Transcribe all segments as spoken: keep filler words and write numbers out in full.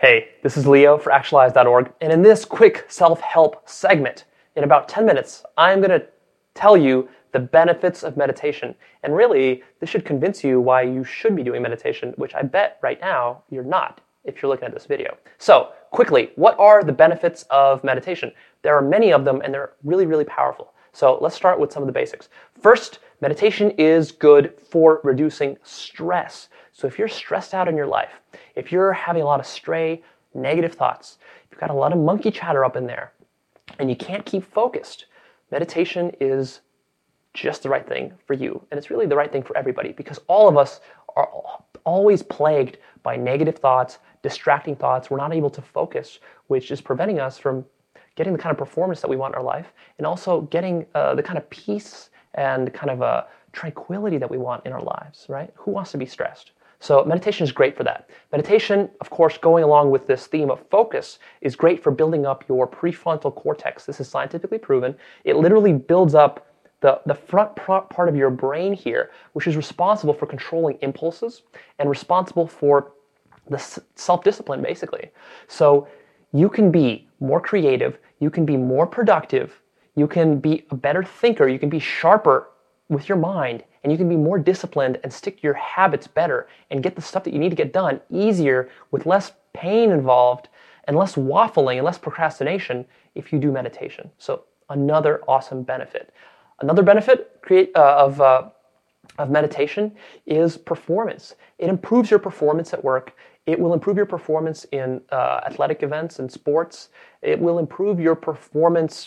Hey, this is Leo for Actualize dot org, and in this quick self-help segment, in about ten minutes, I'm going to tell you the benefits of meditation. And really, this should convince you why you should be doing meditation, which I bet right now you're not if you're looking at this video. So, quickly, what are the benefits of meditation? There are many of them, and they're really, really powerful. So let's start with some of the basics. First, meditation is good for reducing stress. So if you're stressed out in your life, if you're having a lot of stray, negative thoughts, you've got a lot of monkey chatter up in there, and you can't keep focused, meditation is just the right thing for you. And it's really the right thing for everybody, because all of us are always plagued by negative thoughts, distracting thoughts. We're not able to focus, which is preventing us from getting the kind of performance that we want in our life, and also getting uh, the kind of peace and kind of uh, tranquility that we want in our lives, right? Who wants to be stressed? So meditation is great for that. Meditation, of course, going along with this theme of focus, is great for building up your prefrontal cortex. This is scientifically proven. It literally builds up the, the front part of your brain here, which is responsible for controlling impulses and responsible for the self-discipline, basically. So you can be more creative, you can be more productive, you can be a better thinker, you can be sharper with your mind, and you can be more disciplined and stick to your habits better and get the stuff that you need to get done easier with less pain involved and less waffling and less procrastination if you do meditation. So another awesome benefit. Another benefit create, uh, of, uh, of meditation is performance. It improves your performance at work. It will improve your performance in uh, athletic events and sports. It will improve your performance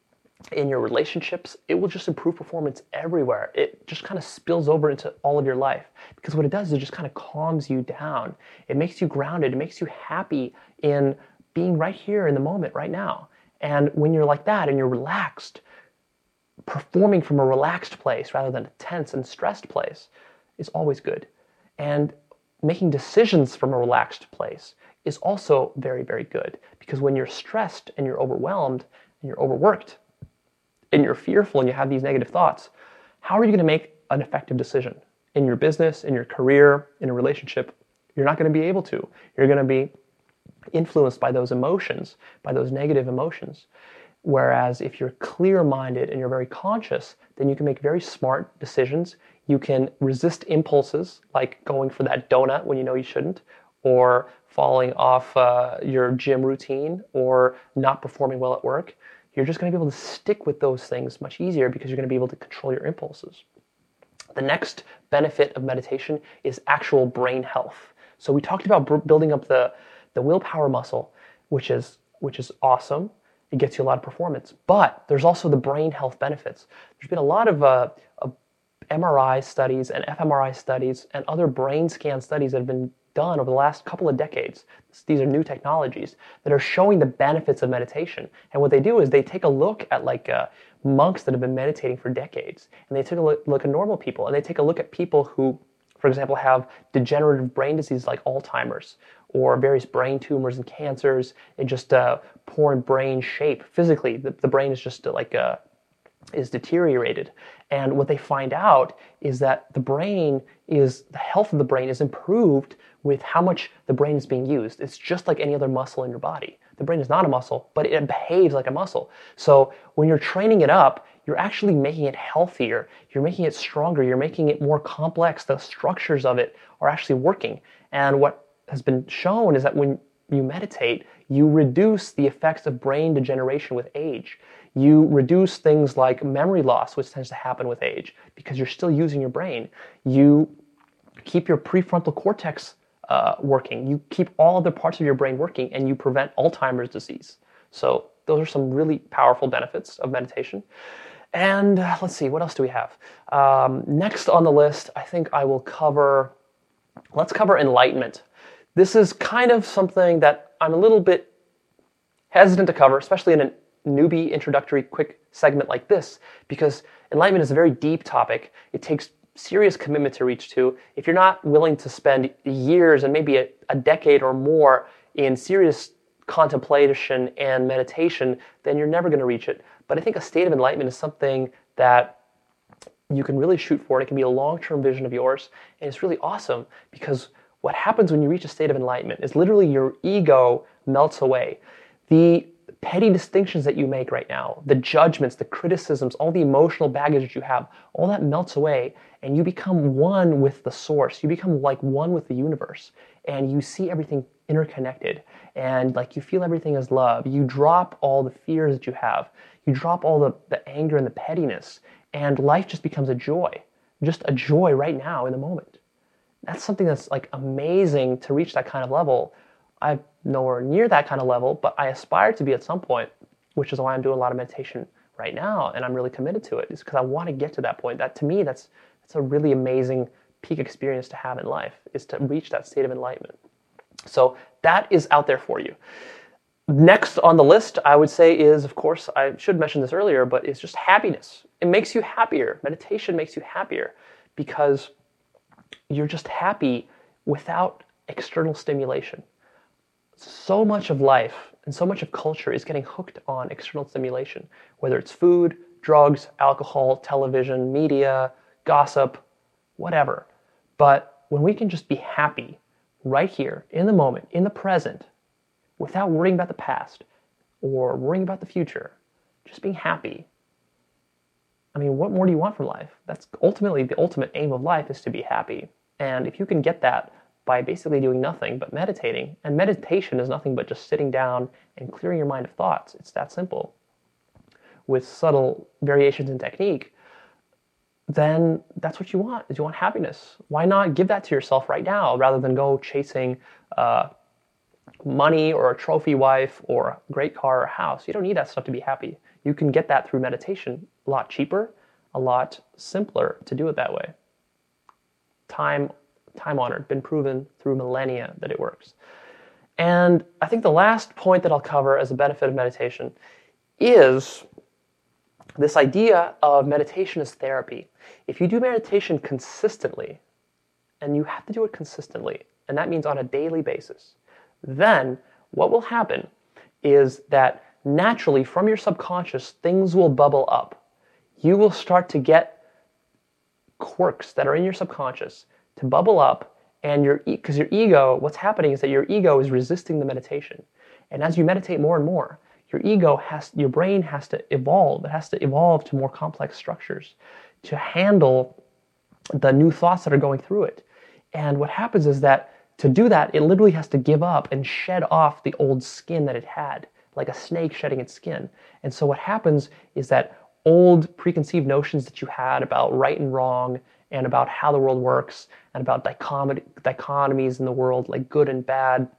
in your relationships. It will just improve performance everywhere. It just kind of spills over into all of your life, because what it does is it just kind of calms you down. It makes you grounded. It makes you happy in being right here in the moment right now. And when you're like that and you're relaxed, performing from a relaxed place rather than a tense and stressed place is always good. And making decisions from a relaxed place is also very, very good, because when you're stressed and you're overwhelmed and you're overworked and you're fearful and you have these negative thoughts, how are you going to make an effective decision in your business, in your career, in a relationship? You're not going to be able to. You're going to be influenced by those emotions, by those negative emotions. Whereas if you're clear-minded and you're very conscious, then you can make very smart decisions. You can resist impulses like going for that donut when you know you shouldn't, or falling off uh, your gym routine, or not performing well at work. You're just going to be able to stick with those things much easier because you're going to be able to control your impulses. The next benefit of meditation is actual brain health. So we talked about b- building up the, the willpower muscle, which is which is awesome. It gets you a lot of performance. But there's also the brain health benefits. There's been a lot of, uh, of M R I studies and f M R I studies and other brain scan studies that have been done over the last couple of decades. These are new technologies that are showing the benefits of meditation. And what they do is they take a look at like uh, monks that have been meditating for decades, and they take a look, look at normal people, and they take a look at people who, for example, have degenerative brain disease like Alzheimer's, or various brain tumors and cancers, and just uh, poor brain shape. Physically, the, the brain is just uh, like uh, is deteriorated. And what they find out is that the brain is, the health of the brain is improved with how much the brain is being used. It's just like any other muscle in your body. The brain is not a muscle, but it behaves like a muscle. So when you're training it up, you're actually making it healthier. You're making it stronger. You're making it more complex. The structures of it are actually working. And what has been shown is that when you meditate, you reduce the effects of brain degeneration with age. You reduce things like memory loss, which tends to happen with age, because you're still using your brain. You keep your prefrontal cortex uh, working. You keep all other parts of your brain working, and you prevent Alzheimer's disease. So those are some really powerful benefits of meditation. And uh, let's see, what else do we have? Um, next on the list, I think I will cover, let's cover enlightenment. This is kind of something that I'm a little bit hesitant to cover, especially in a newbie introductory quick segment like this, because enlightenment is a very deep topic. It takes serious commitment to reach to. If you're not willing to spend years and maybe a, a decade or more in serious contemplation and meditation, then you're never going to reach it. But I think a state of enlightenment is something that you can really shoot for, and it can be a long-term vision of yours, and it's really awesome because what happens when you reach a state of enlightenment is literally your ego melts away. The petty distinctions that you make right now, the judgments, the criticisms, all the emotional baggage that you have, all that melts away, and you become one with the source. You become like one with the universe, and you see everything interconnected, and like you feel everything as love. You drop all the fears that you have. You drop all the, the anger and the pettiness, and life just becomes a joy, just a joy right now in the moment. That's something that's like amazing to reach that kind of level. I'm nowhere near that kind of level, but I aspire to be at some point, which is why I'm doing a lot of meditation right now, and I'm really committed to it, is because I want to get to that point. That, to me, that's that's a really amazing peak experience to have in life, is to reach that state of enlightenment. So that is out there for you. Next on the list, I would say, is, of course, I should mention this earlier, but it's just happiness. It makes you happier. Meditation makes you happier because you're just happy without external stimulation. So much of life and so much of culture is getting hooked on external stimulation, whether it's food, drugs, alcohol, television, media, gossip, whatever. But when we can just be happy right here, in the moment, in the present, without worrying about the past or worrying about the future, just being happy. I mean, what more do you want from life? That's ultimately the ultimate aim of life, is to be happy. And if you can get that by basically doing nothing but meditating, and meditation is nothing but just sitting down and clearing your mind of thoughts. It's that simple, with subtle variations in technique, then that's what you want, is you want happiness. Why not give that to yourself right now rather than go chasing uh, money or a trophy wife or a great car or house? You don't need that stuff to be happy. You can get that through meditation a lot cheaper, a lot simpler to do it that way. Time, time honored, been proven through millennia that it works. And I think the last point that I'll cover as a benefit of meditation is this idea of meditation as therapy. If you do meditation consistently, and you have to do it consistently, and that means on a daily basis, then what will happen is that naturally from your subconscious, things will bubble up. You will start to get quirks that are in your subconscious to bubble up, and your because your ego, what's happening is that your ego is resisting the meditation. And as you meditate more and more, your ego has, your brain has to evolve. It has to evolve to more complex structures to handle the new thoughts that are going through it. And what happens is that to do that, it literally has to give up and shed off the old skin that it had, like a snake shedding its skin. And so what happens is that old preconceived notions that you had about right and wrong, and about how the world works, and about dichom- dichotomies in the world, like good and bad,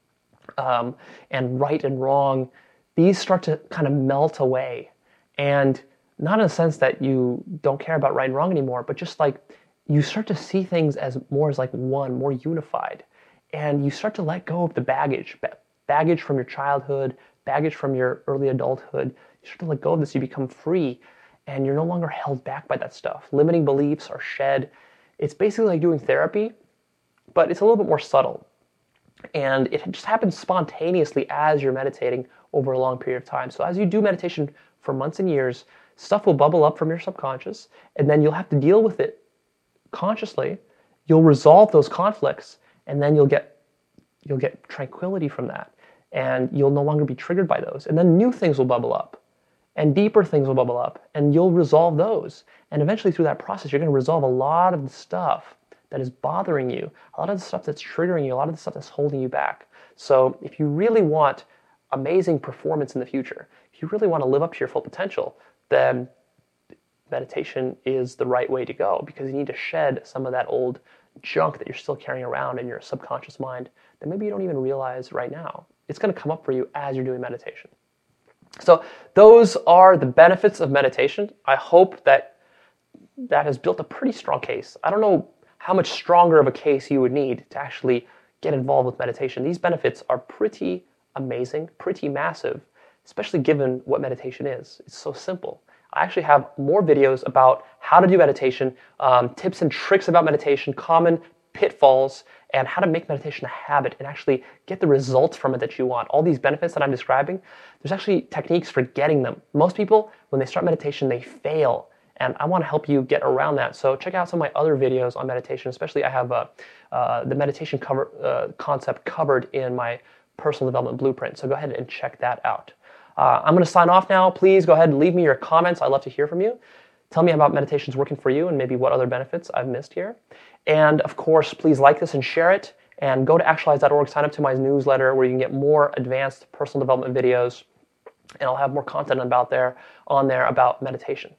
um, and right and wrong, these start to kind of melt away. And not in a sense that you don't care about right and wrong anymore, but just like you start to see things as more as like one, more unified. And you start to let go of the baggage, baggage from your childhood, baggage from your early adulthood. You start to let go of this, you become free, and you're no longer held back by that stuff. Limiting beliefs are shed. It's basically like doing therapy, but it's a little bit more subtle. And it just happens spontaneously as you're meditating over a long period of time. So as you do meditation for months and years, stuff will bubble up from your subconscious, and then you'll have to deal with it consciously. You'll resolve those conflicts, and then you'll get you'll get tranquility from that, and you'll no longer be triggered by those. And then new things will bubble up, and deeper things will bubble up, and you'll resolve those. And eventually through that process, you're going to resolve a lot of the stuff that is bothering you, a lot of the stuff that's triggering you, a lot of the stuff that's holding you back. So if you really want amazing performance in the future, if you really want to live up to your full potential, then meditation is the right way to go, because you need to shed some of that old junk that you're still carrying around in your subconscious mind that maybe you don't even realize right now. It's going to come up for you as you're doing meditation. So those are the benefits of meditation. I hope that that has built a pretty strong case. I don't know how much stronger of a case you would need to actually get involved with meditation. These benefits are pretty amazing, pretty massive, especially given what meditation is. It's so simple. I actually have more videos about how to do meditation, um, tips and tricks about meditation, common pitfalls, and how to make meditation a habit and actually get the results from it that you want. All these benefits that I'm describing, there's actually techniques for getting them. Most people, when they start meditation, they fail And I want to help you get around that. So check out some of my other videos on meditation, especially I have uh, uh, the meditation cover, uh, concept covered in my personal development blueprint. So go ahead and check that out. Uh, I'm going to sign off now. Please go ahead and leave me your comments. I'd love to hear from you. Tell me about meditations working for you and maybe what other benefits I've missed here. And of course, please like this and share it. And go to actualize dot org, sign up to my newsletter where you can get more advanced personal development videos. And I'll have more content about there on there about meditation.